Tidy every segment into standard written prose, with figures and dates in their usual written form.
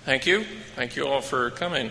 Thank you. Thank you all for coming.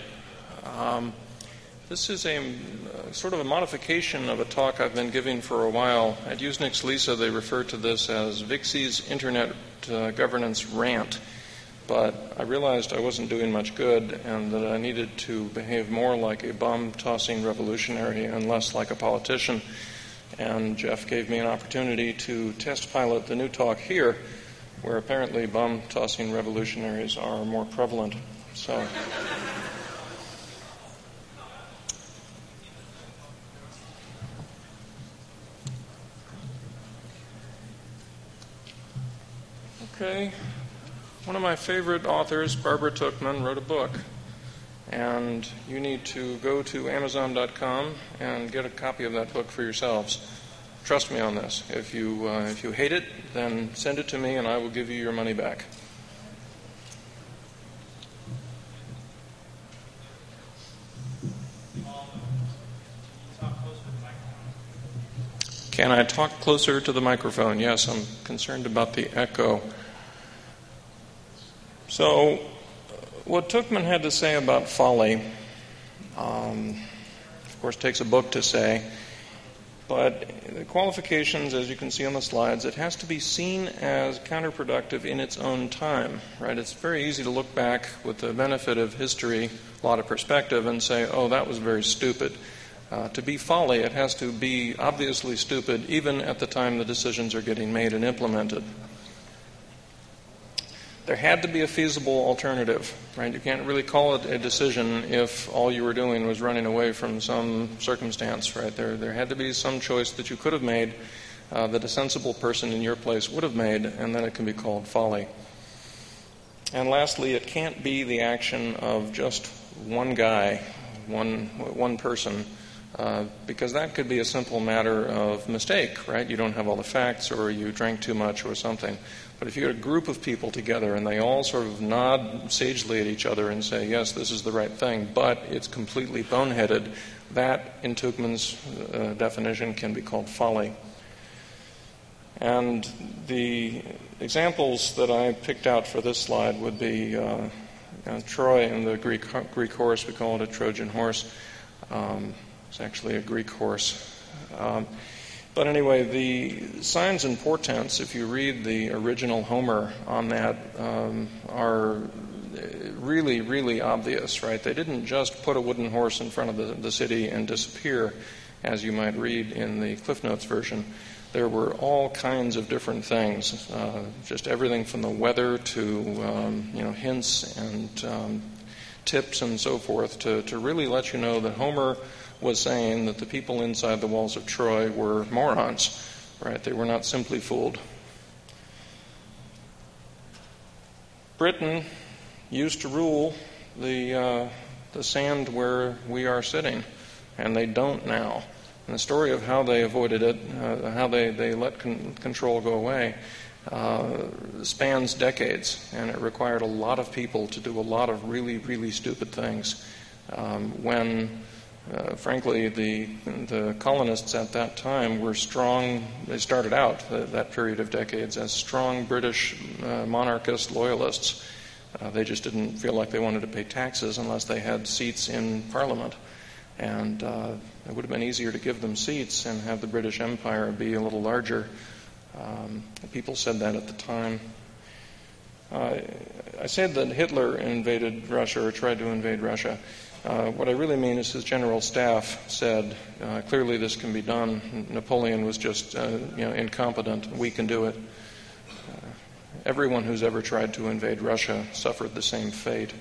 This is a sort of a modification of a talk I've been giving for a while. At Usenix Lisa, they refer to this as Vixie's Internet Governance Rant. But I realized I wasn't doing much good and that I needed to behave more like a bomb-tossing revolutionary and less like a politician. And Jeff gave me an opportunity to test pilot the new talk here, where apparently bomb-tossing revolutionaries are more prevalent. So, okay. One of my favorite authors, Barbara Tuchman, wrote a book. And you need to go to Amazon.com and get a copy of that book for yourselves. Trust me on this. If you hate it, then send it to me and I will give you your money back. Can I talk closer to the microphone? Yes, I'm concerned about the echo. So, what Tuchman had to say about folly, of course, takes a book to say. But the qualifications, as you can see on the slides, it has to be seen as counterproductive in its own time, right? It's very easy to look back with the benefit of history, a lot of perspective, and say, oh, that was very stupid. To be folly, it has to be obviously stupid even at the time the decisions are getting made and implemented. There had to be a feasible alternative, right? You can't really call it a decision if all you were doing was running away from some circumstance, right? There had to be some choice that you could have made that a sensible person in your place would have made, and then it can be called folly. And lastly, it can't be the action of just one guy, one person, because that could be a simple matter of mistake, right? You don't have all the facts, or you drank too much or something. But if you get a group of people together and they all sort of nod sagely at each other and say, yes, this is the right thing, but it's completely boneheaded, that, in Tuchman's definition, can be called folly. And the examples that I picked out for this slide would be Troy in the Greek horse. We call it a Trojan horse. It's actually a Greek horse. But anyway, the signs and portents, if you read the original Homer on that, are really, really obvious, right? They didn't just put a wooden horse in front of the city and disappear, as you might read in the Cliff Notes version. There were all kinds of different things, just everything from the weather to hints and tips and so forth to really let you know that Homer was saying that the people inside the walls of Troy were morons, right? They were not simply fooled. Britain used to rule the sand where we are sitting, and they don't now. And the story of how they avoided it, how they let control go away, spans decades, and it required a lot of people to do a lot of really, really stupid things. Frankly, the colonists at that time were strong. They started out that period of decades as strong British monarchist loyalists. They just didn't feel like they wanted to pay taxes unless they had seats in Parliament. And it would have been easier to give them seats and have the British Empire be a little larger. People said that at the time. I said that Hitler invaded Russia or tried to invade Russia. What I really mean is his general staff said, clearly this can be done. Napoleon was just incompetent. We can do it. Everyone who's ever tried to invade Russia suffered the same fate.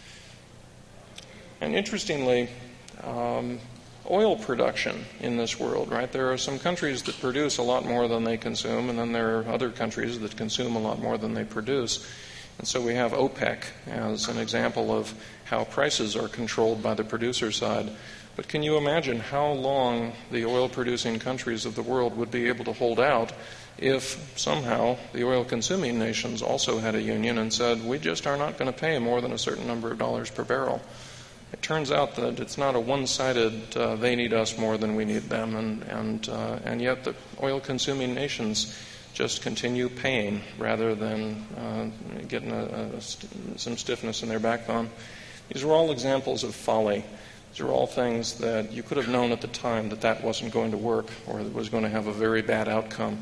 And interestingly, oil production in this world, right? There are some countries that produce a lot more than they consume, and then there are other countries that consume a lot more than they produce. And so we have OPEC as an example of how prices are controlled by the producer side. But can you imagine how long the oil-producing countries of the world would be able to hold out if somehow the oil-consuming nations also had a union and said, we just are not going to pay more than a certain number of dollars per barrel? It turns out that it's not a one-sided, they need us more than we need them, and yet the oil-consuming nations just continue paying rather than getting some stiffness in their backbone. These are all examples of folly. These are all things that you could have known at the time that wasn't going to work or that was going to have a very bad outcome.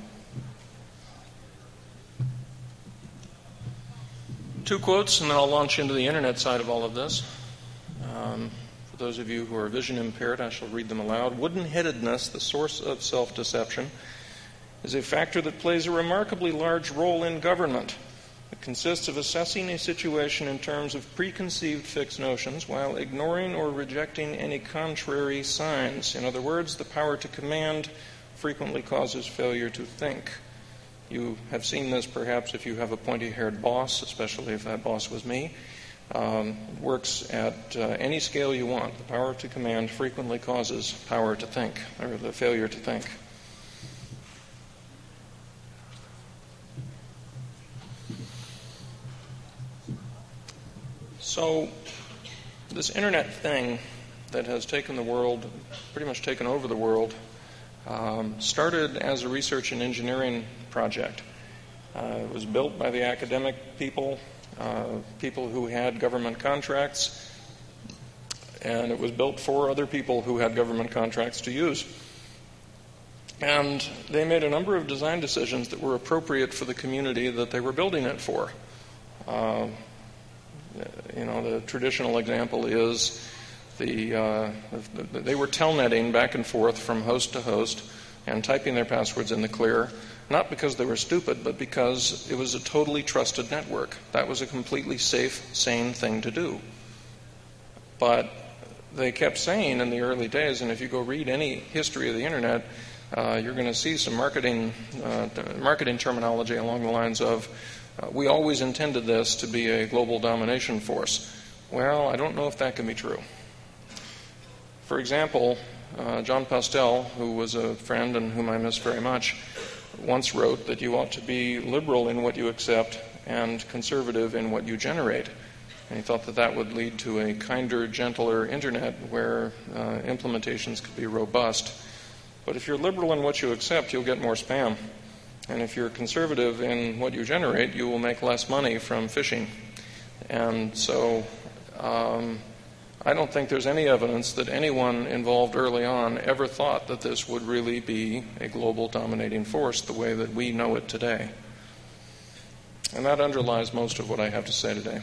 2 quotes, and then I'll launch into the internet side of all of this. For those of you who are vision impaired, I shall read them aloud. Wooden-headedness, the source of self-deception, is a factor that plays a remarkably large role in government. It consists of assessing a situation in terms of preconceived fixed notions while ignoring or rejecting any contrary signs. In other words, the power to command frequently causes failure to think. You have seen this perhaps if you have a pointy-haired boss, especially if that boss was me. Works at any scale you want. The power to command frequently causes power to think, or the failure to think. So, this internet thing that has taken the world, pretty much taken over the world, started as a research and engineering project. It was built by the academic people, people who had government contracts, and it was built for other people who had government contracts to use. And they made a number of design decisions that were appropriate for the community that they were building it for. The traditional example is they were telnetting back and forth from host to host and typing their passwords in the clear, not because they were stupid, but because it was a totally trusted network. That was a completely safe, sane thing to do. But they kept saying in the early days, and if you go read any history of the internet, you're going to see some marketing terminology along the lines of, we always intended this to be a global domination force. Well, I don't know if that can be true. For example, John Postel, who was a friend and whom I miss very much, once wrote that you ought to be liberal in what you accept and conservative in what you generate. And he thought that would lead to a kinder, gentler internet where implementations could be robust. But if you're liberal in what you accept, you'll get more spam. And if you're conservative in what you generate, you will make less money from phishing. And so I don't think there's any evidence that anyone involved early on ever thought that this would really be a global dominating force the way that we know it today. And that underlies most of what I have to say today.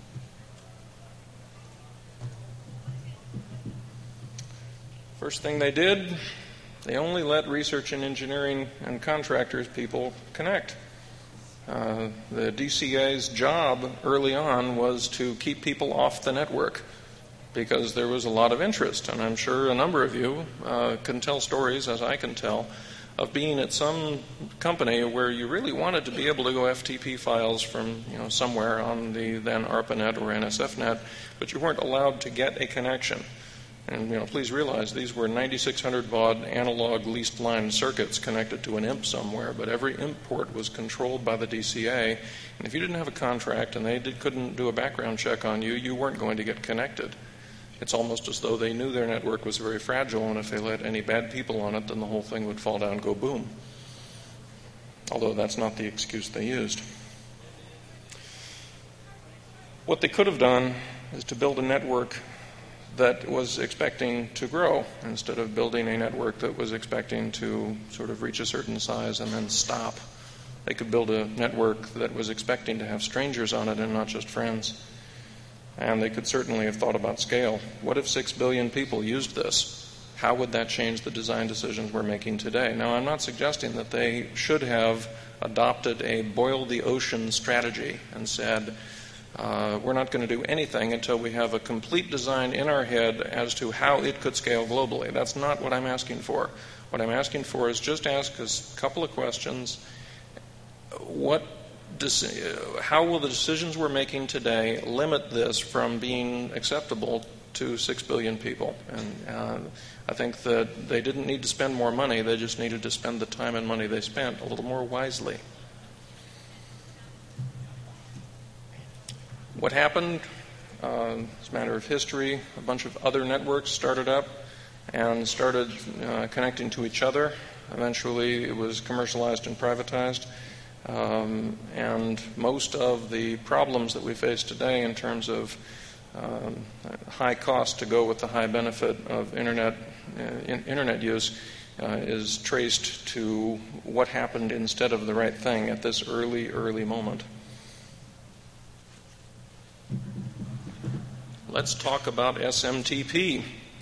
First thing they did, they only let research and engineering and contractors people connect. The DCA's job early on was to keep people off the network because there was a lot of interest. And I'm sure a number of you can tell stories, as I can tell, of being at some company where you really wanted to be able to go FTP files from somewhere on the then ARPANET or NSFNet, but you weren't allowed to get a connection. And please realize these were 9600 baud analog leased line circuits connected to an IMP somewhere, but every IMP port was controlled by the DCA. And if you didn't have a contract and they couldn't do a background check on you, you weren't going to get connected. It's almost as though they knew their network was very fragile, and if they let any bad people on it, then the whole thing would fall down and go boom. Although that's not the excuse they used. What they could have done is to build a network that was expecting to grow instead of building a network that was expecting to sort of reach a certain size and then stop. They could build a network that was expecting to have strangers on it and not just friends. And they could certainly have thought about scale. What if 6 billion people used this? How would that change the design decisions we're making today? Now, I'm not suggesting that they should have adopted a boil the ocean strategy and said, we're not going to do anything until we have a complete design in our head as to how it could scale globally. That's not what I'm asking for. What I'm asking for is just ask us a couple of questions. How will the decisions we're making today limit this from being acceptable to 6 billion people? And I think that they didn't need to spend more money. They just needed to spend the time and money they spent a little more wisely. What happened? It's a matter of history. A bunch of other networks started up and started connecting to each other. Eventually, it was commercialized and privatized. And most of the problems that we face today in terms of high cost to go with the high benefit of internet use is traced to what happened instead of the right thing at this early moment. Let's talk about SMTP.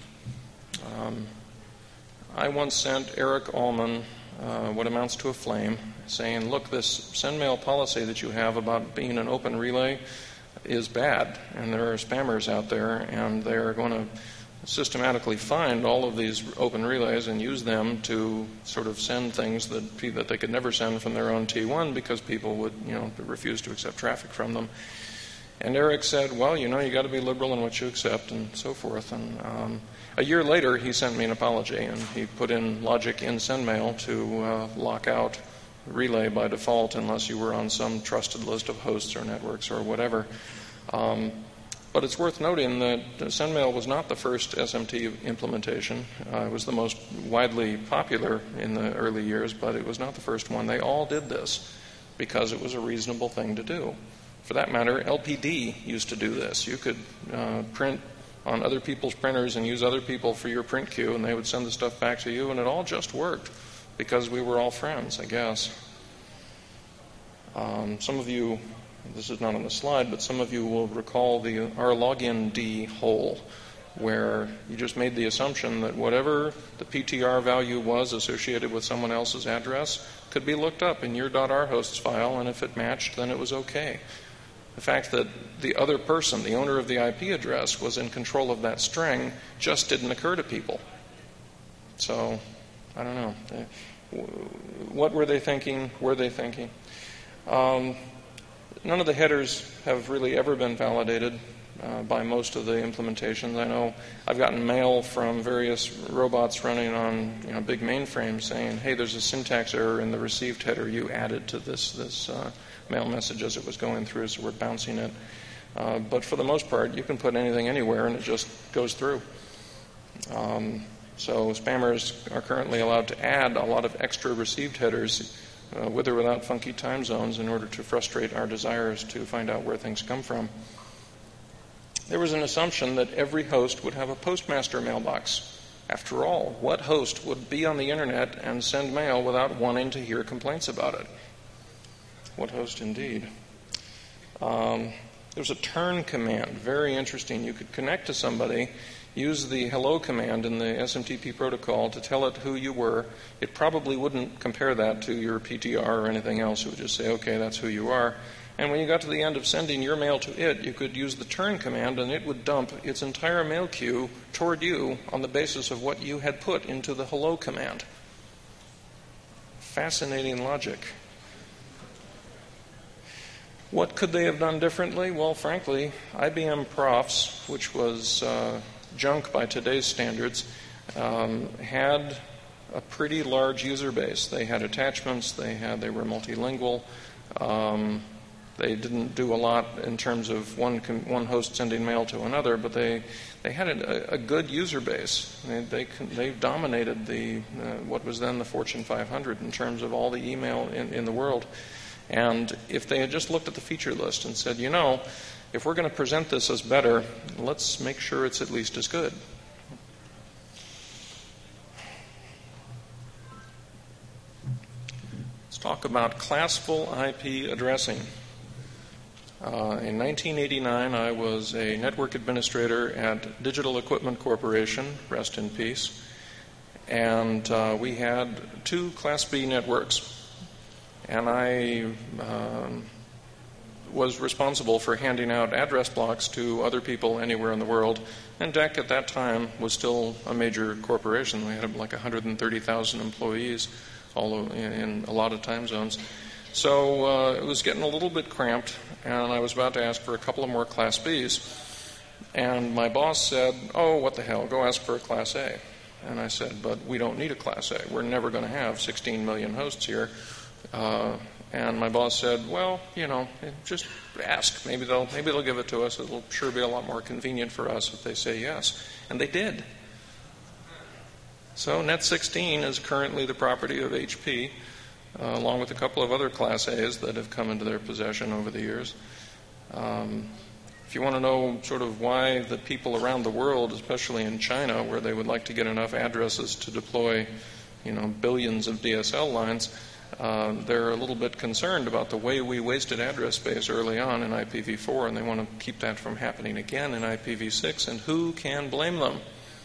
I once sent Eric Allman what amounts to a flame, saying, look, this SendMail policy that you have about being an open relay is bad, and there are spammers out there, and they're going to systematically find all of these open relays and use them to sort of send things that they could never send from their own T1 because people would, refuse to accept traffic from them. And Eric said, well, you got to be liberal in what you accept and so forth. And a year later, he sent me an apology, and he put in logic in SendMail to lock out relay by default unless you were on some trusted list of hosts or networks or whatever. But it's worth noting that SendMail was not the first SMT implementation. It was the most widely popular in the early years, but it was not the first one. They all did this because it was a reasonable thing to do. For that matter, LPD used to do this. You could print on other people's printers and use other people for your print queue, and they would send the stuff back to you, and it all just worked because we were all friends, I guess. Some of you, this is not on the slide, but some of you will recall our login D hole, where you just made the assumption that whatever the PTR value was associated with someone else's address could be looked up in your .rhosts file, and if it matched, then it was okay. The fact that the other person, the owner of the IP address, was in control of that string just didn't occur to people. So, I don't know. What were they thinking? Were they thinking? None of the headers have really ever been validated by most of the implementations. I know I've gotten mail from various robots running on big mainframes saying, hey, there's a syntax error in the received header you added to this mail message as it was going through, so we're bouncing it. But for the most part, you can put anything anywhere and it just goes through. So spammers are currently allowed to add a lot of extra received headers with or without funky time zones in order to frustrate our desires to find out where things come from. There was an assumption that every host would have a postmaster mailbox. After all, what host would be on the internet and send mail without wanting to hear complaints about it? What host indeed? There's a turn command, very interesting. You could connect to somebody, use the hello command in the SMTP protocol to tell it who you were. It probably wouldn't compare that to your PTR or anything else. It would just say, okay, that's who you are. And when you got to the end of sending your mail to it, you could use the turn command, and it would dump its entire mail queue toward you on the basis of what you had put into the hello command. Fascinating logic. What could they have done differently? Well, frankly, IBM Profs, which was junk by today's standards, had a pretty large user base. They had attachments. They were multilingual. They didn't do a lot in terms of one host sending mail to another, but they had a good user base. They dominated what was then the Fortune 500 in terms of all the email in the world. And if they had just looked at the feature list and said, if we're going to present this as better, let's make sure it's at least as good. Let's talk about classful IP addressing. In 1989, I was a network administrator at Digital Equipment Corporation, rest in peace, and we had 2 Class B networks. And I was responsible for handing out address blocks to other people anywhere in the world. And DEC at that time was still a major corporation. We had like 130,000 employees all in a lot of time zones. So it was getting a little bit cramped, and I was about to ask for a couple of more Class Bs. And my boss said, oh, what the hell, go ask for a Class A. And I said, but we don't need a Class A. We're never going to have 16 million hosts here. And my boss said, well, just ask. Maybe they'll give it to us. It'll sure be a lot more convenient for us if they say yes. And they did. So Net16 is currently the property of HP, along with a couple of other Class A's that have come into their possession over the years. If you want to know sort of why the people around the world, especially in China, where they would like to get enough addresses to deploy, billions of DSL lines, they're a little bit concerned about the way we wasted address space early on in IPv4, and they want to keep that from happening again in IPv6, and who can blame them?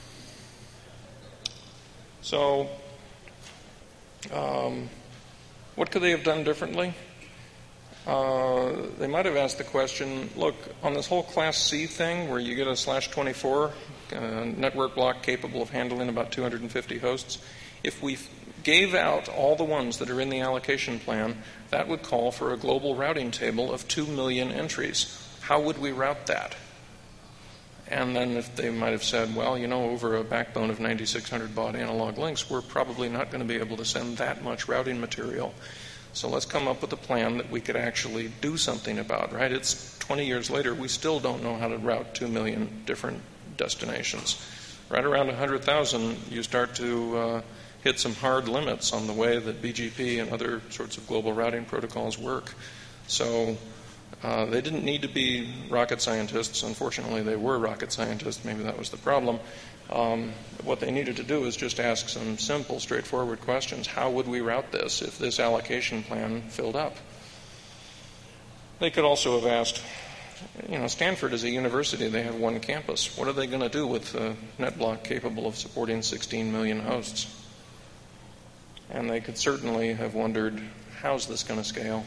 So, what could they have done differently? They might have asked the question, look, on this whole Class C thing where you get a /24 network block capable of handling about 250 hosts, if we gave out all the ones that are in the allocation plan, that would call for a global routing table of 2 million entries. How would we route that? And then if they might have said, well, over a backbone of 9,600 baud analog links, we're probably not going to be able to send that much routing material. So let's come up with a plan that we could actually do something about, right? It's 20 years later, we still don't know how to route 2 million different destinations. Right around 100,000, you start to hit some hard limits on the way that BGP and other sorts of global routing protocols work. So they didn't need to be rocket scientists. Unfortunately, they were rocket scientists. Maybe that was the problem. What they needed to do is just ask some simple, straightforward questions. How would we route this if this allocation plan filled up? They could also have asked, Stanford is a university. They have one campus. What are they going to do with a net block capable of supporting 16 million hosts? And they could certainly have wondered, how's this going to scale?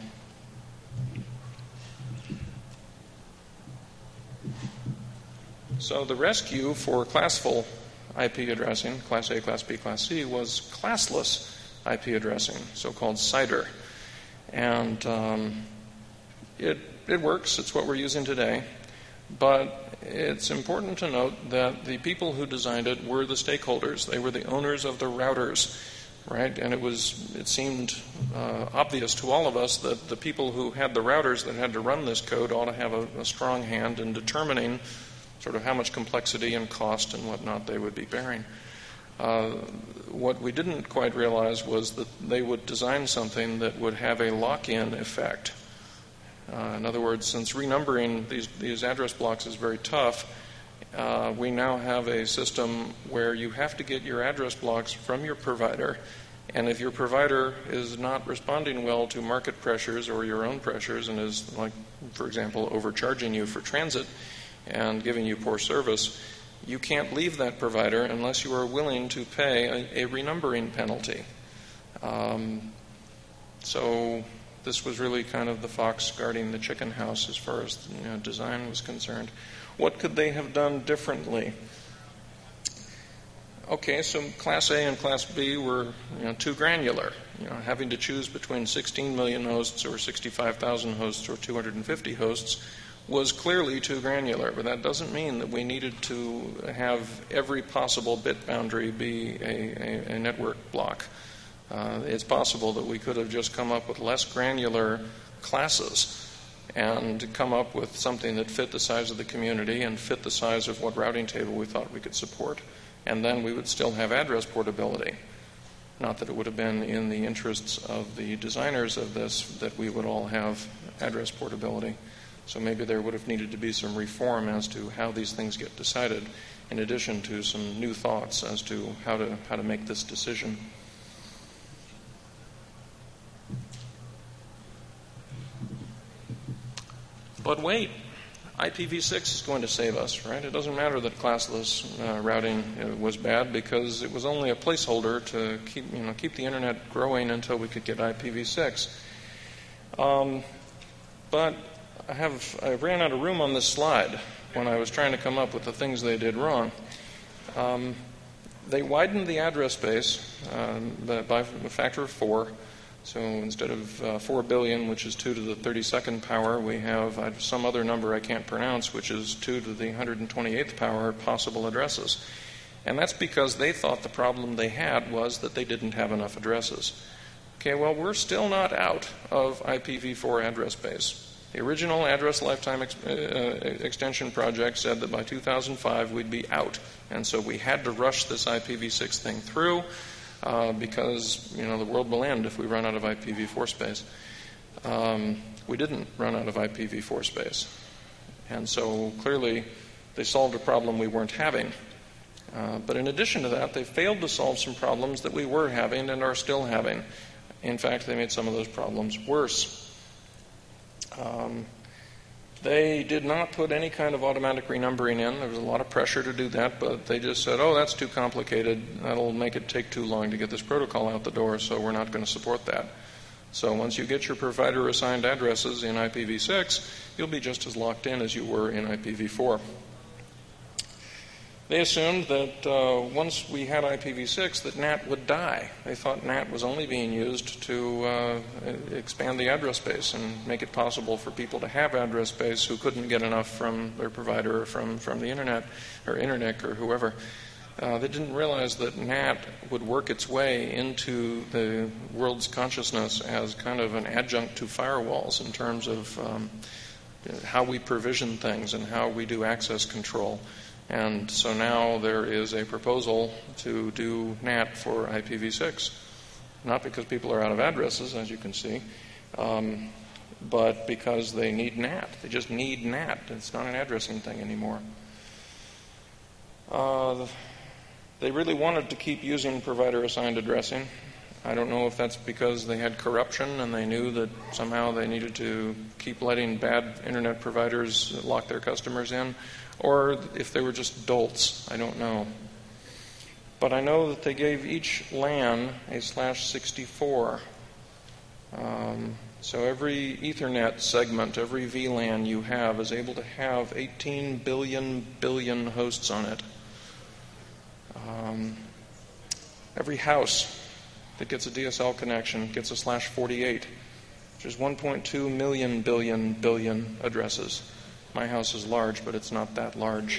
So the rescue for classful IP addressing, Class A, Class B, Class C, was classless IP addressing, so-called CIDR. And it works. It's what we're using today. But it's important to note that the people who designed it were the stakeholders. They were the owners of the routers, right? And it seemed obvious to all of us that the people who had the routers that had to run this code ought to have a strong hand in determining sort of how much complexity and cost and whatnot they would be bearing. What we didn't quite realize was that they would design something that would have a lock-in effect. In other words, since renumbering these address blocks is very tough, we now have a system where you have to get your address blocks from your provider, and if your provider is not responding well to market pressures or your own pressures and is, like, for example, overcharging you for transit and giving you poor service, you can't leave that provider unless you are willing to pay a renumbering penalty. So this was really kind of the fox guarding the chicken house as far as design was concerned. What could they have done differently? Okay, so Class A and Class B were too granular. Having to choose between 16 million hosts or 65,000 hosts or 250 hosts was clearly too granular, but that doesn't mean that we needed to have every possible bit boundary be a network block. It's possible that we could have just come up with less granular classes and come up with something that fit the size of the community and fit the size of what routing table we thought we could support. And then we would still have address portability. Not that it would have been in the interests of the designers of this that we would all have address portability. So maybe there would have needed to be some reform as to how these things get decided, in addition to some new thoughts as to how to make this decision. But wait, IPv6 is going to save us, right? It doesn't matter that classless routing was bad, because it was only a placeholder to keep the internet growing until we could get IPv6. But I ran out of room on this slide when I was trying to come up with the things they did wrong. They widened the address space by a factor of 4. So instead of 4 billion, which is 2 to the 32nd power, we have some other number I can't pronounce, which is 2 to the 128th power possible addresses. And that's because they thought the problem they had was that they didn't have enough addresses. Okay, well, we're still not out of IPv4 address space. The original Address Lifetime Extension project said that by 2005 we'd be out. And so we had to rush this IPv6 thing through because, the world will end if we run out of IPv4 space. We didn't run out of IPv4 space. And so clearly they solved a problem we weren't having. But in addition to that, they failed to solve some problems that we were having and are still having. In fact, they made some of those problems worse. They did not put any kind of automatic renumbering in. There was a lot of pressure to do that, but they just said, oh, that's too complicated. That'll make it take too long to get this protocol out the door, so we're not going to support that. So once you get your provider-assigned addresses in IPv6, you'll be just as locked in as you were in IPv4. They assumed that once we had IPv6 that NAT would die. They thought NAT was only being used to expand the address space and make it possible for people to have address space who couldn't get enough from their provider or from the internet or Internet or whoever. They didn't realize that NAT would work its way into the world's consciousness as kind of an adjunct to firewalls in terms of how we provision things and how we do access control. And so now there is a proposal to do NAT for IPv6. Not because people are out of addresses, as you can see, but because they need NAT. They just need NAT. It's not an addressing thing anymore. They really wanted to keep using provider-assigned addressing. I don't know if that's because they had corruption and they knew that somehow they needed to keep letting bad internet providers lock their customers in, or if they were just dolts. I don't know. But I know that they gave each LAN a /64. So every Ethernet segment, every VLAN you have is able to have 18 billion hosts on it. Every house that gets a DSL connection gets a /48, which is 1.2 million billion addresses. My house is large, but it's not that large.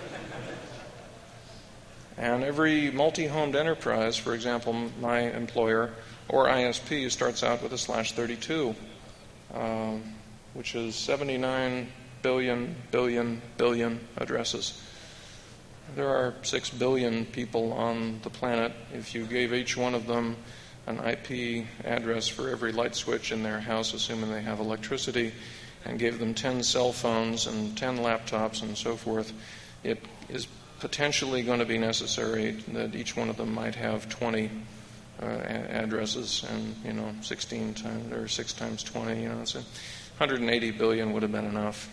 And every multi-homed enterprise, for example, my employer, or ISP, starts out with a /32, which is 79 billion addresses. There are 6 billion people on the planet. If you gave each one of them an IP address for every light switch in their house, assuming they have electricity, and gave them 10 cell phones and 10 laptops and so forth, it is potentially going to be necessary that each one of them might have 20 addresses, and 16 times or 6 times 20. It's 180 billion would have been enough.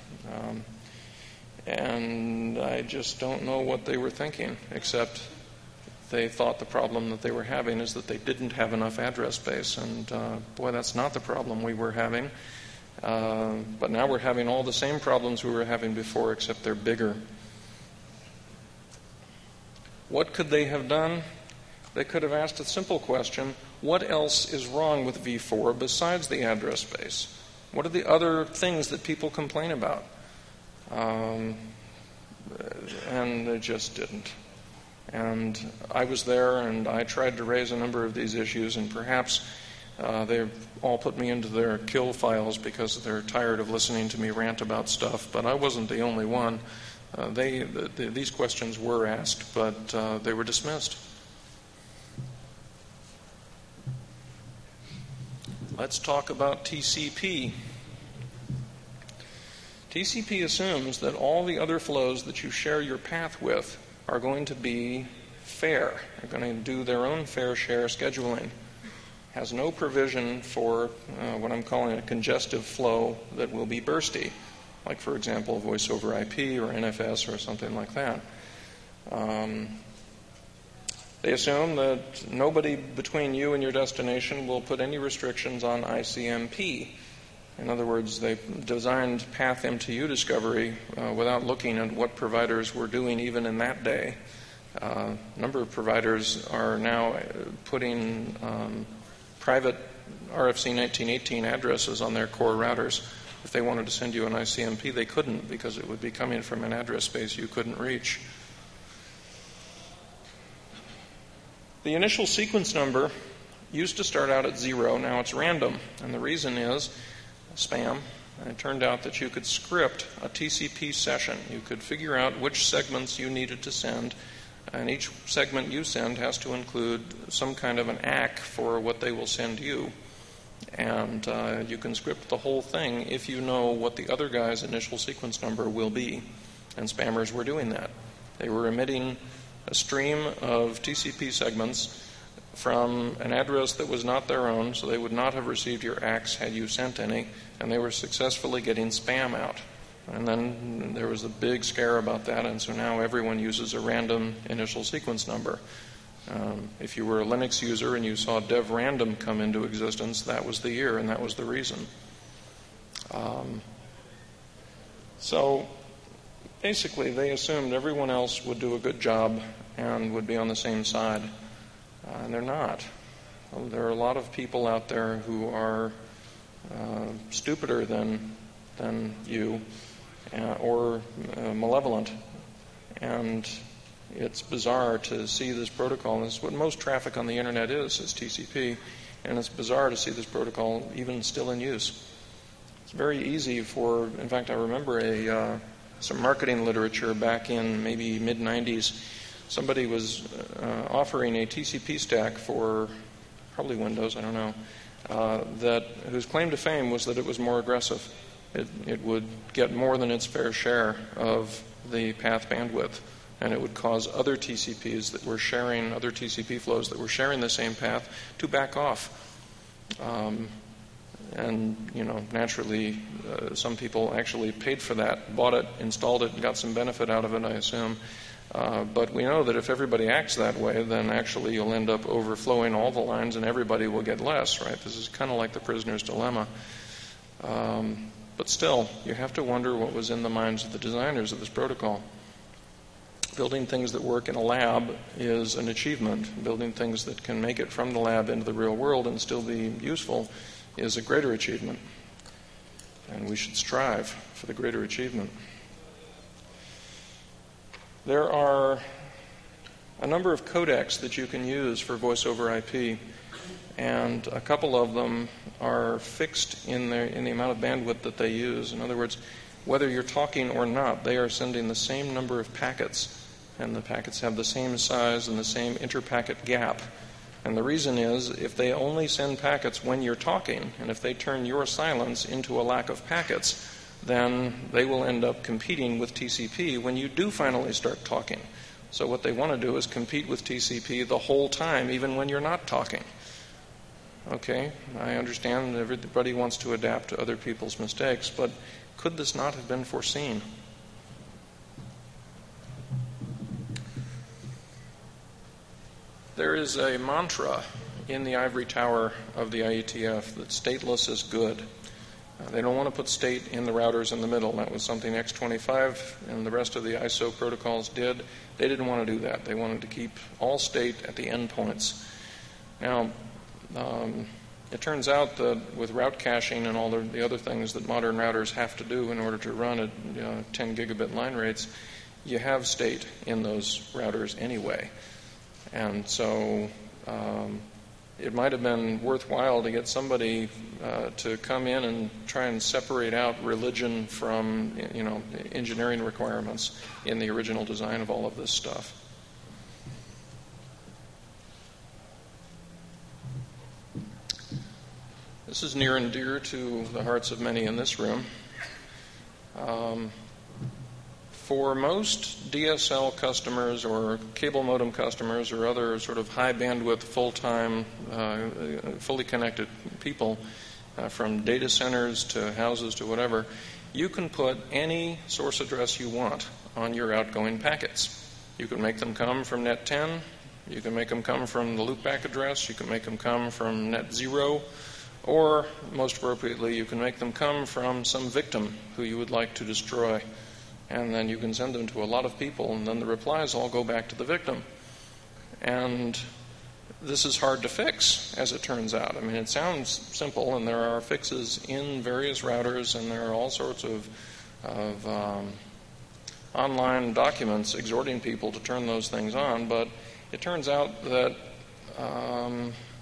And I just don't know what they were thinking, except they thought the problem that they were having is that they didn't have enough address space. And boy, that's not the problem we were having. But now we're having all the same problems we were having before, except they're bigger. What could they have done? They could have asked a simple question: what else is wrong with v4 besides the address space? What are the other things that people complain about? And they just didn't. And I was there, and I tried to raise a number of these issues, and perhaps they've all put me into their kill files because they're tired of listening to me rant about stuff, but I wasn't the only one. These questions were asked, but they were dismissed. Let's talk about TCP. TCP assumes that all the other flows that you share your path with are going to be fair. They're going to do their own fair share scheduling. Has no provision for what I'm calling a congestive flow that will be bursty, like, for example, voice over IP or NFS or something like that. They assume that nobody between you and your destination will put any restrictions on ICMP. In other words, they designed path MTU discovery without looking at what providers were doing even in that day. A number of providers are now putting private RFC 1918 addresses on their core routers. If they wanted to send you an ICMP, they couldn't because it would be coming from an address space you couldn't reach. The initial sequence number used to start out at 0. Now it's random. And the reason is spam. And it turned out that you could script a TCP session. You could figure out which segments you needed to send, and each segment you send has to include some kind of an ACK for what they will send you. And you can script the whole thing if you know what the other guy's initial sequence number will be. And spammers were doing that. They were emitting a stream of TCP segments from an address that was not their own, so they would not have received your ACKs had you sent any, and they were successfully getting spam out. And then there was a big scare about that, and so now everyone uses a random initial sequence number. If you were a Linux user and you saw dev random come into existence, that was the year, and that was the reason. So basically, they assumed everyone else would do a good job and would be on the same side. And they're not. There are a lot of people out there who are stupider than you or malevolent. And it's bizarre to see this protocol. And this is what most traffic on the internet is TCP. And it's bizarre to see this protocol even still in use. It's very easy for, in fact, I remember some marketing literature back in maybe mid-90s. Somebody was offering a TCP stack for probably Windows, I don't know, whose claim to fame was that it was more aggressive. It would get more than its fair share of the path bandwidth, and it would cause other TCPs that were sharing, other TCP flows that were sharing the same path to back off. And, naturally, some people actually paid for that, bought it, installed it, and got some benefit out of it, I assume. But we know that if everybody acts that way, then actually you'll end up overflowing all the lines and everybody will get less, right? This is kind of like the prisoner's dilemma. But still, you have to wonder what was in the minds of the designers of this protocol. Building things that work in a lab is an achievement. Building things that can make it from the lab into the real world and still be useful is a greater achievement. And we should strive for the greater achievement. There are a number of codecs that you can use for voice over IP, and a couple of them are fixed in the amount of bandwidth that they use. In other words, whether you're talking or not, they are sending the same number of packets, and the packets have the same size and the same interpacket gap. And the reason is, if they only send packets when you're talking, and if they turn your silence into a lack of packets, then they will end up competing with TCP when you do finally start talking. So what they want to do is compete with TCP the whole time, even when you're not talking. Okay, I understand everybody wants to adapt to other people's mistakes, but could this not have been foreseen? There is a mantra in the ivory tower of the IETF that stateless is good. They don't want to put state in the routers in the middle. That was something X25 and the rest of the ISO protocols did. They didn't want to do that. They wanted to keep all state at the endpoints. Now, it turns out that with route caching and all the other things that modern routers have to do in order to run at 10 gigabit line rates, you have state in those routers anyway. And so it might have been worthwhile to get somebody to come in and try and separate out religion from, engineering requirements in the original design of all of this stuff. This is near and dear to the hearts of many in this room. For most DSL customers or cable modem customers or other sort of high bandwidth, full-time, fully connected people, from data centers to houses to whatever, you can put any source address you want on your outgoing packets. You can make them come from net 10, you can make them come from the loopback address, you can make them come from net 0, or most appropriately, you can make them come from some victim who you would like to destroy. And then you can send them to a lot of people, and then the replies all go back to the victim. And this is hard to fix, as it turns out. I mean, it sounds simple, and there are fixes in various routers, and there are all sorts of online documents exhorting people to turn those things on. But it turns out that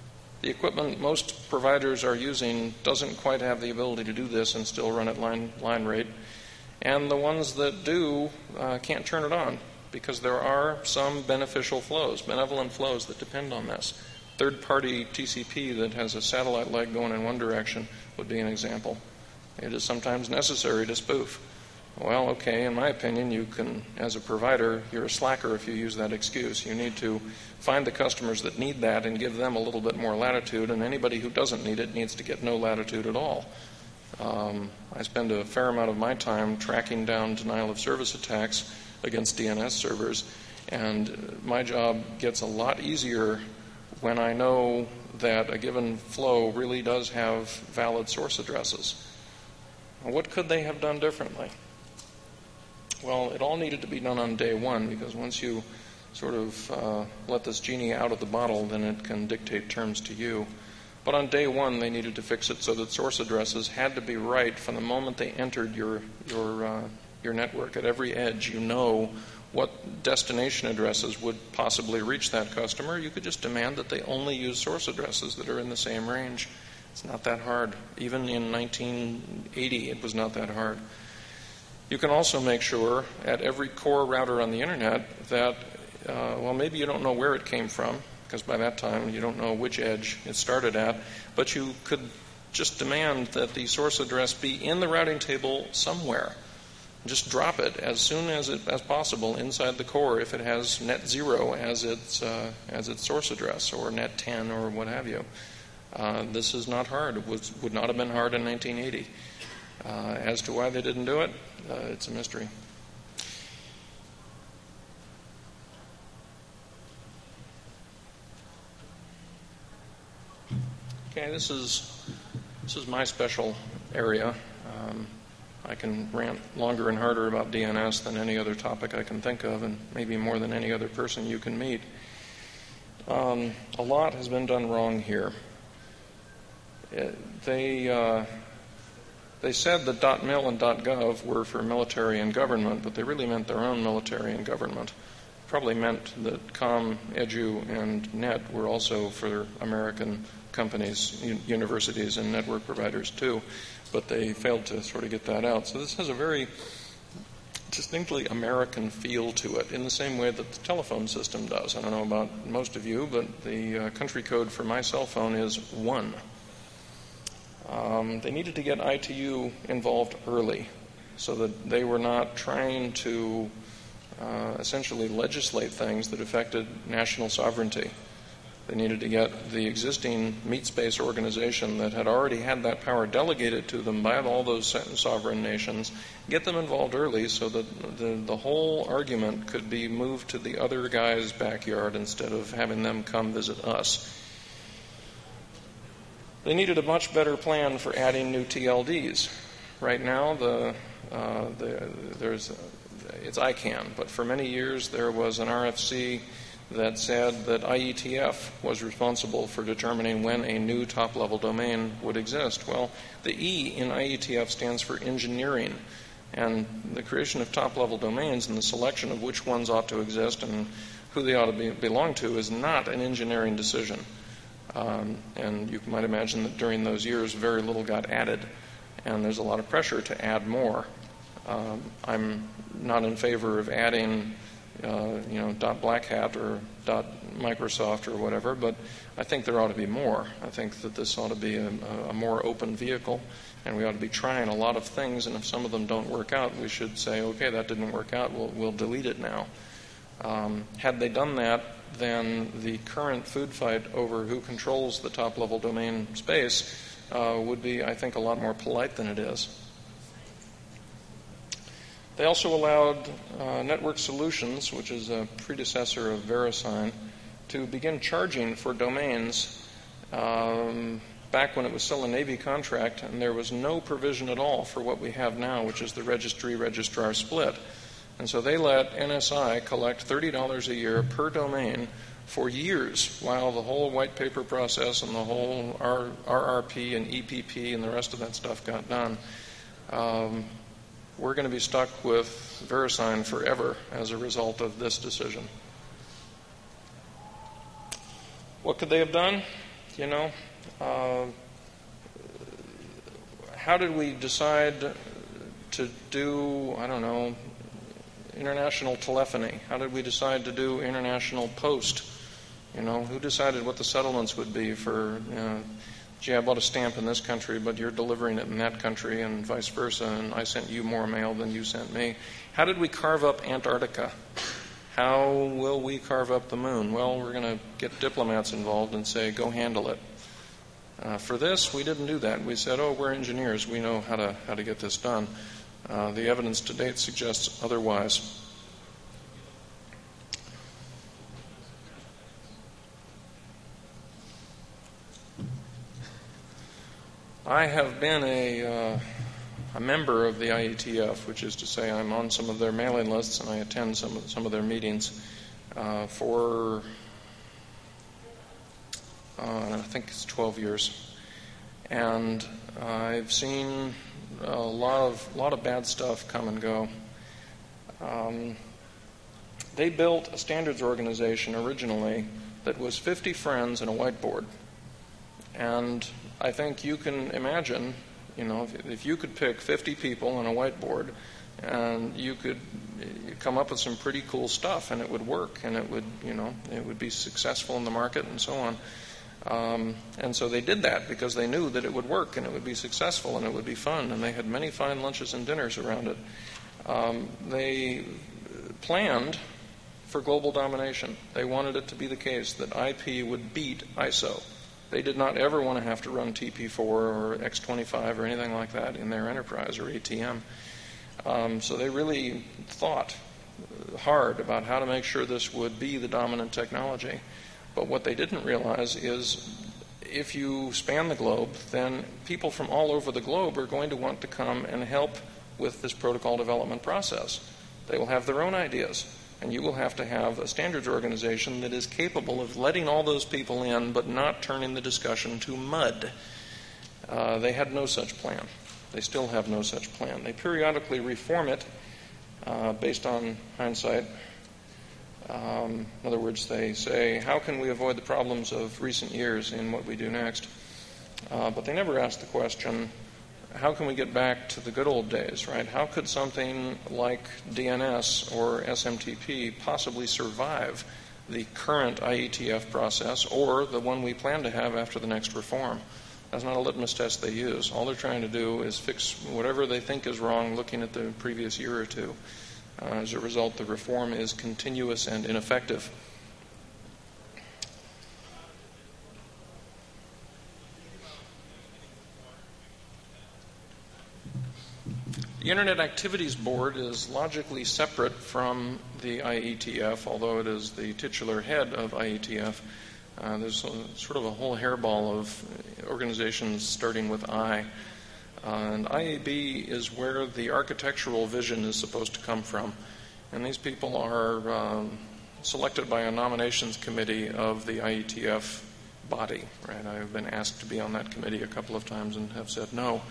The equipment most providers are using doesn't quite have the ability to do this and still run at line rate. And the ones that do can't turn it on because there are some benevolent flows that depend on this. Third-party TCP that has a satellite leg going in one direction would be an example. It is sometimes necessary to spoof. Well, okay, in my opinion, you can, as a provider, you're a slacker if you use that excuse. You need to find the customers that need that and give them a little bit more latitude, and anybody who doesn't need it needs to get no latitude at all. I spend a fair amount of my time tracking down denial of service attacks against DNS servers, and my job gets a lot easier when I know that a given flow really does have valid source addresses. What could they have done differently? Well, it all needed to be done on day one, because once you sort of let this genie out of the bottle, then it can dictate terms to you. But on day one, they needed to fix it so that source addresses had to be right from the moment they entered your network. At every edge, you know what destination addresses would possibly reach that customer. You could just demand that they only use source addresses that are in the same range. It's not that hard. Even in 1980, it was not that hard. You can also make sure at every core router on the internet that, maybe you don't know where it came from, because by that time you don't know which edge it started at, but you could just demand that the source address be in the routing table somewhere. Just drop it as soon as possible inside the core if it has net 0 as its source address, or net 10 or what have you. This is not hard. It would not have been hard in 1980. As to why they didn't do it, it's a mystery. Okay, this is my special area. I can rant longer and harder about DNS than any other topic I can think of, and maybe more than any other person you can meet. A lot has been done wrong here. They said that .mil and .gov were for military and government, but they really meant their own military and government. Probably meant that COM, EDU, and NET were also for American companies, universities, and network providers too, but they failed to sort of get that out. So this has a very distinctly American feel to it, in the same way that the telephone system does. I don't know about most of you, but the country code for my cell phone is 1. They needed to get ITU involved early so that they were not trying to essentially legislate things that affected national sovereignty. They needed to get the existing meat space organization that had already had that power delegated to them by all those sovereign nations, get them involved early so that the whole argument could be moved to the other guy's backyard instead of having them come visit us. They needed a much better plan for adding new TLDs. Right now, it's ICANN, but for many years there was an RFC that said that IETF was responsible for determining when a new top-level domain would exist. Well, the E in IETF stands for engineering, and the creation of top-level domains and the selection of which ones ought to exist and who they ought to belong to is not an engineering decision. And you might imagine that during those years very little got added, and there's a lot of pressure to add more. I'm not in favor of adding .Black Hat or .Microsoft or whatever, but I think there ought to be more. I think that this ought to be a more open vehicle, and we ought to be trying a lot of things, and if some of them don't work out, we should say, okay, that didn't work out, we'll delete it now. Had they done that, then the current food fight over who controls the top-level domain space would be, I think, a lot more polite than it is. They also allowed Network Solutions, which is a predecessor of VeriSign, to begin charging for domains back when it was still a Navy contract, and there was no provision at all for what we have now, which is the registry-registrar split. And so they let NSI collect $30 a year per domain for years while the whole white paper process and the whole RRP and EPP and the rest of that stuff got done. We're going to be stuck with VeriSign forever as a result of this decision. What could they have done? you know, how did we decide to do, I don't know, international telephony? How did we decide to do international post? You know, who decided what the settlements would be for, gee, I bought a stamp in this country, but you're delivering it in that country, and vice versa, and I sent you more mail than you sent me. How did we carve up Antarctica? How will we carve up the moon? Well, we're going to get diplomats involved and say, go handle it. For this, we didn't do that. We said, oh, we're engineers. We know how to get this done. The evidence to date suggests otherwise. I have been a member of the IETF, which is to say I'm on some of their mailing lists and I attend some of their meetings for I think it's 12 years. And I've seen a lot of bad stuff come and go. They built a standards organization originally that was 50 friends and a whiteboard. And I think you can imagine, you know, if you could pick 50 people on a whiteboard, and you could come up with some pretty cool stuff, and it would work, and it would, you know, it would be successful in the market, and so on. And so they did that because they knew that it would work, and it would be successful, and it would be fun, and they had many fine lunches and dinners around it. They planned for global domination. They wanted it to be the case that IP would beat ISO. They did not ever want to have to run TP4 or X25 or anything like that in their enterprise or ATM. So they really thought hard about how to make sure this would be the dominant technology. But what they didn't realize is if you span the globe, then people from all over the globe are going to want to come and help with this protocol development process. They will have their own ideas. And you will have to have a standards organization that is capable of letting all those people in but not turning the discussion to mud. They had no such plan. They still have no such plan. They periodically reform it based on hindsight. In other words, they say, how can we avoid the problems of recent years in what we do next? But they never ask the question, how can we get back to the good old days, right? How could something like DNS or SMTP possibly survive the current IETF process or the one we plan to have after the next reform? That's not a litmus test they use. All they're trying to do is fix whatever they think is wrong looking at the previous year or two. As a result, the reform is continuous and ineffective. The Internet Activities Board is logically separate from the IETF, although it is the titular head of IETF. There's sort of a whole hairball of organizations starting with I. And IAB is where the architectural vision is supposed to come from. And these people are selected by a nominations committee of the IETF body. Right? I've been asked to be on that committee a couple of times and have said no.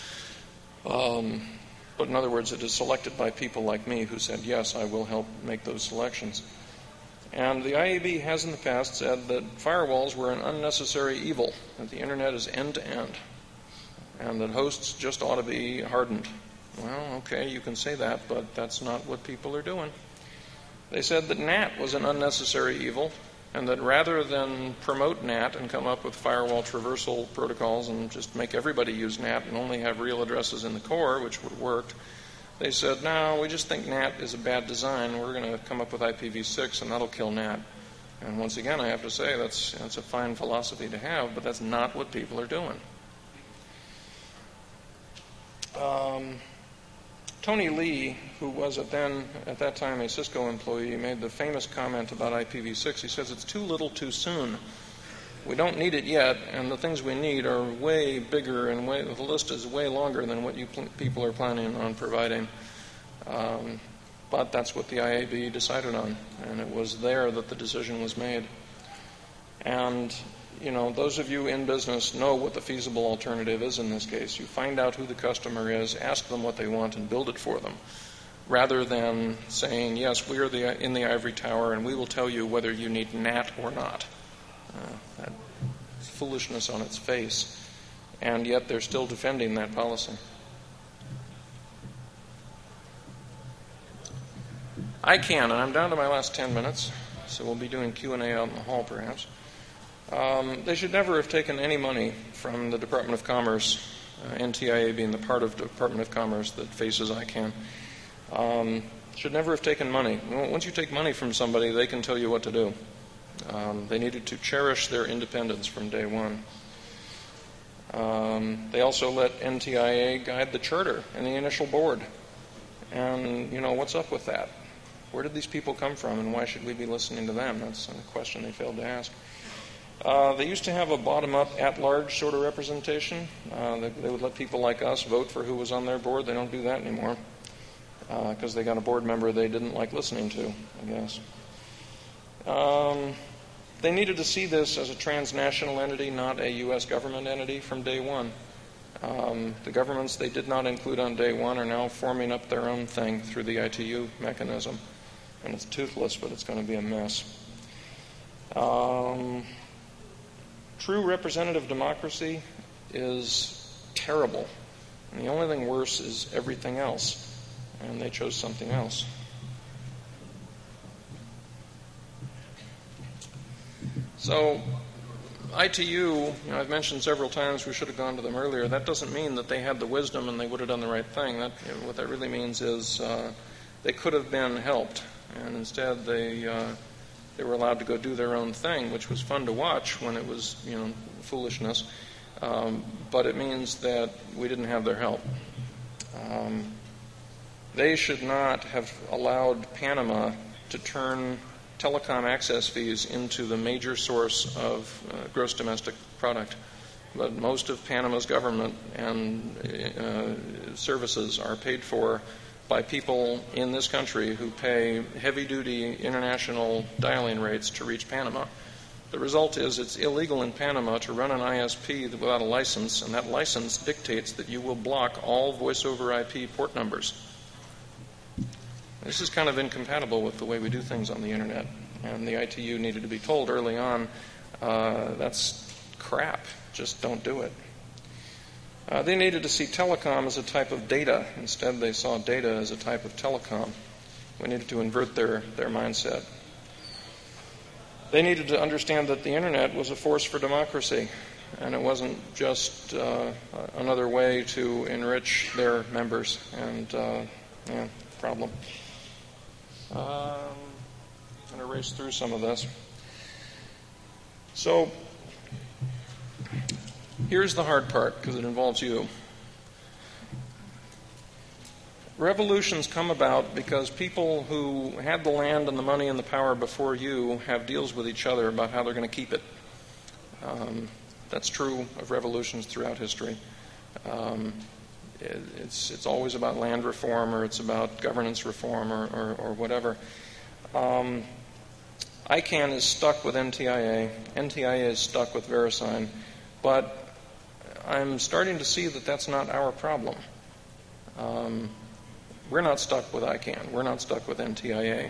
But in other words, it is selected by people like me who said, yes, I will help make those selections. And the IAB has in the past said that firewalls were an unnecessary evil, that the Internet is end-to-end, and that hosts just ought to be hardened. Well, okay, you can say that, but that's not what people are doing. They said that NAT was an unnecessary evil, and that rather than promote NAT and come up with firewall traversal protocols and just make everybody use NAT and only have real addresses in the core, which would have worked, they said, no, we just think NAT is a bad design. We're going to come up with IPv6, and that'll kill NAT. And once again, I have to say that's a fine philosophy to have, but that's not what people are doing. Tony Lee, who was at that time a Cisco employee, made the famous comment about IPv6. He says it's too little too soon. We don't need it yet, and the things we need are way bigger, and the list is way longer than what you people are planning on providing. But that's what the IAB decided on, and it was there that the decision was made. And you know, those of you in business know what the feasible alternative is in this case. You find out who the customer is, ask them what they want, and build it for them, rather than saying, yes, we are in the ivory tower, and we will tell you whether you need NAT or not. That's foolishness on its face, and yet they're still defending that policy. ICANN, and I'm down to my last 10 minutes, so we'll be doing Q&A out in the hall perhaps. They should never have taken any money from the Department of Commerce, NTIA being the part of the Department of Commerce that faces ICANN. Should never have taken money. Once you take money from somebody, they can tell you what to do. They needed to cherish their independence from day one. They also let NTIA guide the charter and the initial board. And, what's up with that? Where did these people come from, and why should we be listening to them? That's a question they failed to ask. They used to have a bottom-up, at-large sort of representation. They would let people like us vote for who was on their board. They don't do that anymore because they got a board member they didn't like listening to, I guess. They needed to see this as a transnational entity, not a U.S. government entity from day one. The governments they did not include on day one are now forming up their own thing through the ITU mechanism. And it's toothless, but it's going to be a mess. True representative democracy is terrible. And the only thing worse is everything else. And they chose something else. So, ITU, I've mentioned several times we should have gone to them earlier. That doesn't mean that they had the wisdom and they would have done the right thing. What that really means is they could have been helped. And instead they were allowed to go do their own thing, which was fun to watch when it was, foolishness. But it means that we didn't have their help. They should not have allowed Panama to turn telecom access fees into the major source of gross domestic product. But most of Panama's government and services are paid for by people in this country who pay heavy-duty international dialing rates to reach Panama. The result is it's illegal in Panama to run an ISP without a license, and that license dictates that you will block all voice-over IP port numbers. This is kind of incompatible with the way we do things on the Internet, and the ITU needed to be told early on, that's crap, just don't do it. They needed to see telecom as a type of data. Instead, they saw data as a type of telecom. We needed to invert their mindset. They needed to understand that the Internet was a force for democracy, and it wasn't just another way to enrich their members. And, problem. I'm going to race through some of this. So, here's the hard part, because it involves you. Revolutions come about because people who had the land and the money and the power before you have deals with each other about how they're going to keep it. That's true of revolutions throughout history. It's always about land reform, or it's about governance reform, or whatever. ICANN is stuck with NTIA. NTIA is stuck with VeriSign. But I'm starting to see that that's not our problem. We're not stuck with ICANN. We're not stuck with NTIA.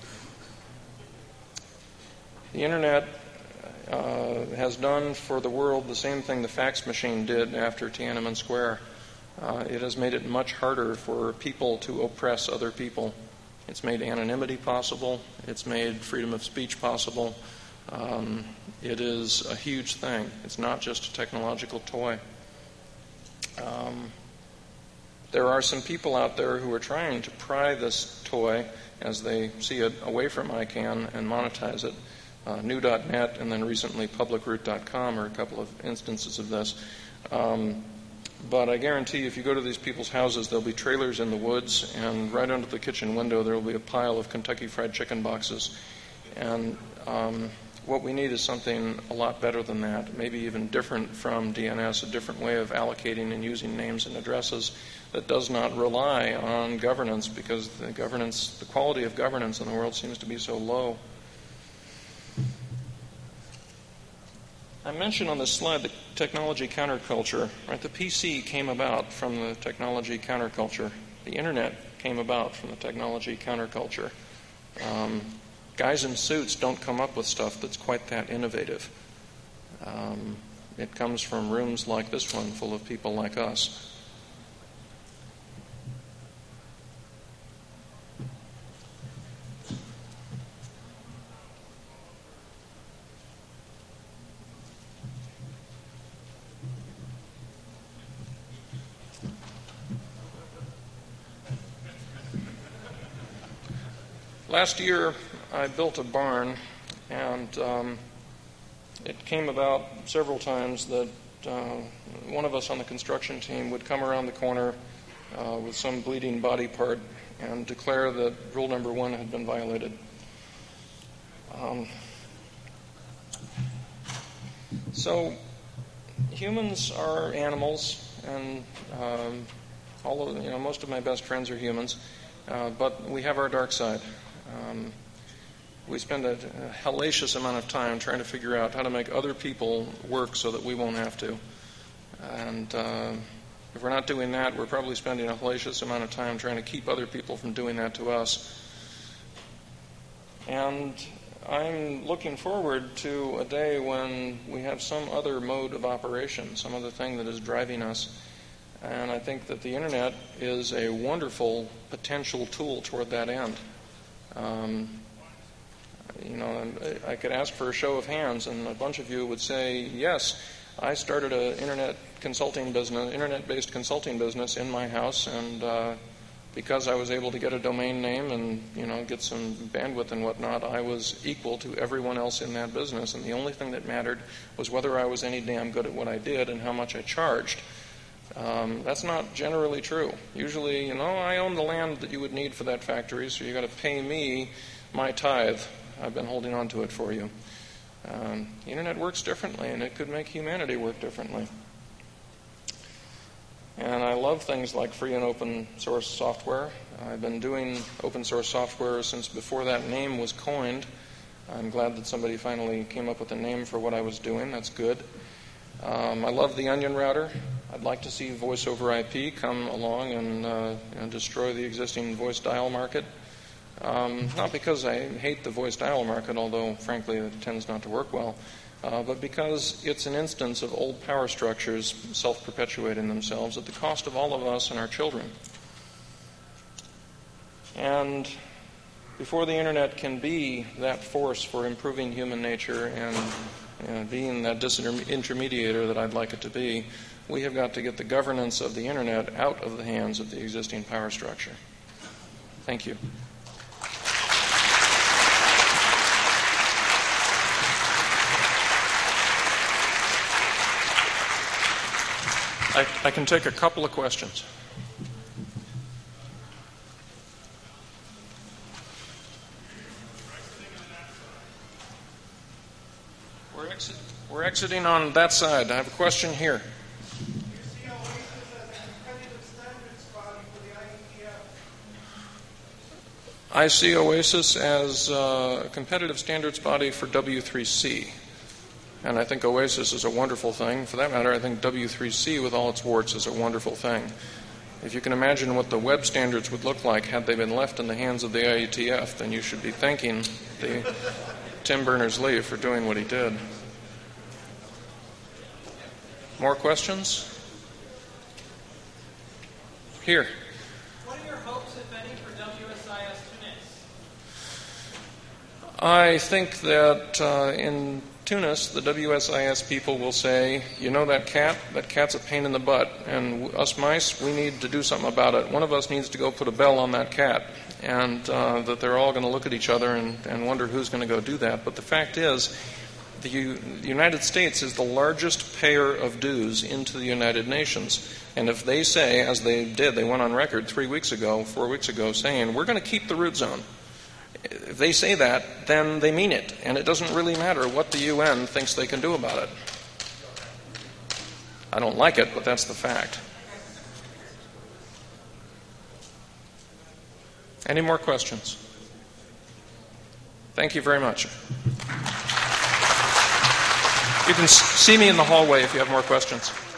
The Internet has done for the world the same thing the fax machine did after Tiananmen Square. It has made it much harder for people to oppress other people. It's made anonymity possible. It's made freedom of speech possible. It is a huge thing. It's not just a technological toy. There are some people out there who are trying to pry this toy, as they see it, away from ICANN and monetize it. New.net and then recently publicroot.com are a couple of instances of this. But I guarantee if you go to these people's houses, there'll be trailers in the woods, and right under the kitchen window there will be a pile of Kentucky Fried Chicken boxes. And what we need is something a lot better than that, maybe even different from DNS, a different way of allocating and using names and addresses that does not rely on governance, because the quality of governance in the world seems to be so low. I mentioned on this slide the technology counterculture. Right? The PC came about from the technology counterculture. The Internet came about from the technology counterculture. Guys in suits don't come up with stuff that's quite that innovative. It comes from rooms like this one full of people like us. Last year, I built a barn, and it came about several times that one of us on the construction team would come around the corner with some bleeding body part and declare that rule number 1 had been violated. So humans are animals, and most of my best friends are humans, but we have our dark side. We spend a hellacious amount of time trying to figure out how to make other people work so that we won't have to. And if we're not doing that, we're probably spending a hellacious amount of time trying to keep other people from doing that to us. And I'm looking forward to a day when we have some other mode of operation, some other thing that is driving us. And I think that the Internet is a wonderful potential tool toward that end. I could ask for a show of hands, and a bunch of you would say, yes, I started an internet-based consulting business in my house, and because I was able to get a domain name and, get some bandwidth and whatnot, I was equal to everyone else in that business, and the only thing that mattered was whether I was any damn good at what I did and how much I charged. That's not generally true. Usually, I own the land that you would need for that factory, so you got to pay me my tithe. I've been holding on to it for you. The Internet works differently, and it could make humanity work differently. And I love things like free and open source software. I've been doing open source software since before that name was coined. I'm glad that somebody finally came up with a name for what I was doing. That's good. I love the Onion router. I'd like to see voice over IP come along and destroy the existing voice dial market. Not because I hate the voice dial market, although, frankly, it tends not to work well, but because it's an instance of old power structures self-perpetuating themselves at the cost of all of us and our children. And before the Internet can be that force for improving human nature and being that disintermediator that I'd like it to be, we have got to get the governance of the Internet out of the hands of the existing power structure. Thank you. I can take a couple of questions. We're exiting on that side. I have a question here. I see OASIS as a competitive standards body for W3C. And I think OASIS is a wonderful thing. For that matter, I think W3C with all its warts is a wonderful thing. If you can imagine what the web standards would look like had they been left in the hands of the IETF, then you should be thanking Tim Berners-Lee for doing what he did. More questions? Here. What are your hopes, if any, for WSIS Tunis? I think that in Tunis, the WSIS people will say, that cat's a pain in the butt, and us mice, we need to do something about it. One of us needs to go put a bell on that cat, and that they're all going to look at each other and wonder who's going to go do that. But the fact is, the United States is the largest payer of dues into the United Nations. And if they say, as they did, they went on record 4 weeks ago, saying, we're going to keep the root zone. If they say that, then they mean it, and it doesn't really matter what the UN thinks they can do about it. I don't like it, but that's the fact. Any more questions? Thank you very much. You can see me in the hallway if you have more questions.